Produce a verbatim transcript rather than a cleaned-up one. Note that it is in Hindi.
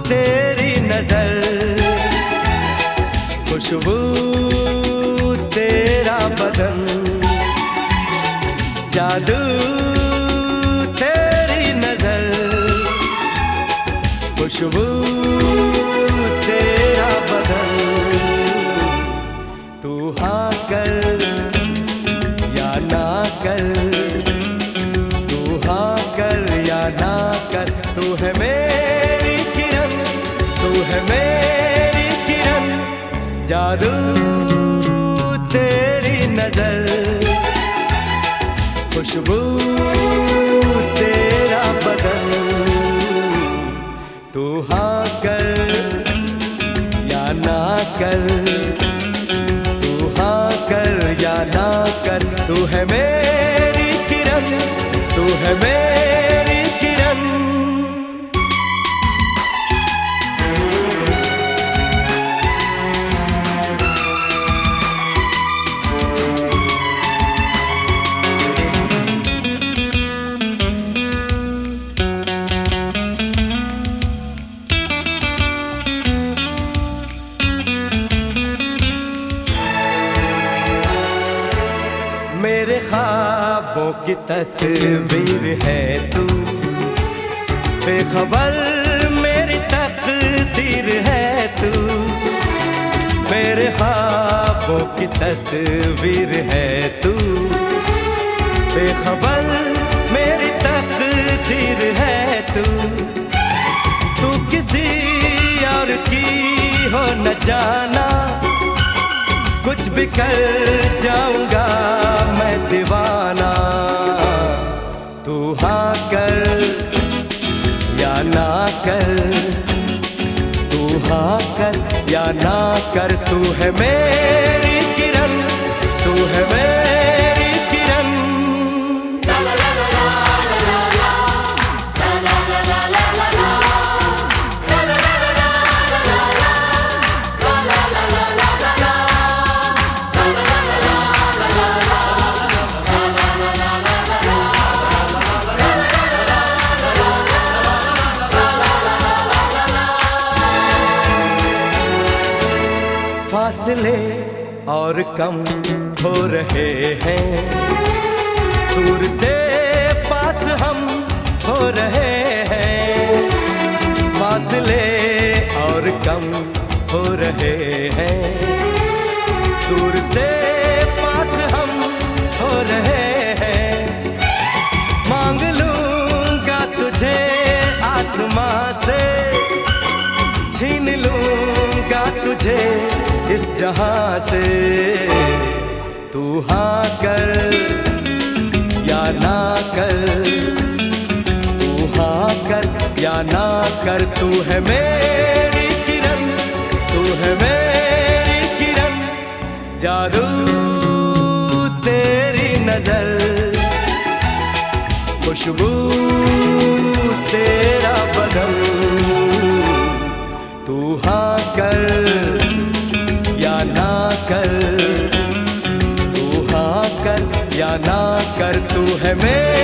तेरी नजर, खुशबू तेरा बदन, जादू तेरी नजर, खुशबू तेरा बदन। तू हाँ कर या ना कर, तू हाँ कर या ना कर, तू है मेरी किरण, तू है मेरी किरण, जादू तेरी नजर, खुशबू तेरा बदन। तू हाँ कर या ना कर, तू हाँ कर या ना कर, तू है मेरी किरण, तू है मेरी किरण। मेरे ख्वाबों की तस्वीर है तू, बेखबर मेरी तकदीर है तू। मेरे ख्वाबों की तस्वीर है तू, बेखबर मेरी तकदीर है तू। तू किसी और की हो न जाना, कुछ भी कर जाऊंगा मैं दीवाना। तू हाँ कर या ना कर, तू हाँ कर या ना कर, तू है मेरी किरण, तू है मेरी किरण। फासले और कम हो रहे हैं, दूर से पास हम हो रहे हैं। फासले और कम हो रहे हैं, दूर से पास हम हो रहे हैं। मांग लूंगा तुझे आसमां से, छीन लूंगा तुझे इस जहां से। तू हाँ कर या ना कर, तू हाँ कर या ना कर, तू है मेरी किरण, तू है मेरी किरण, जादू तेरी नजर, खुशबू तेरा बदन। तू हाँ कर या ना कर, तू हाँ कर या ना कर, तू है मेरी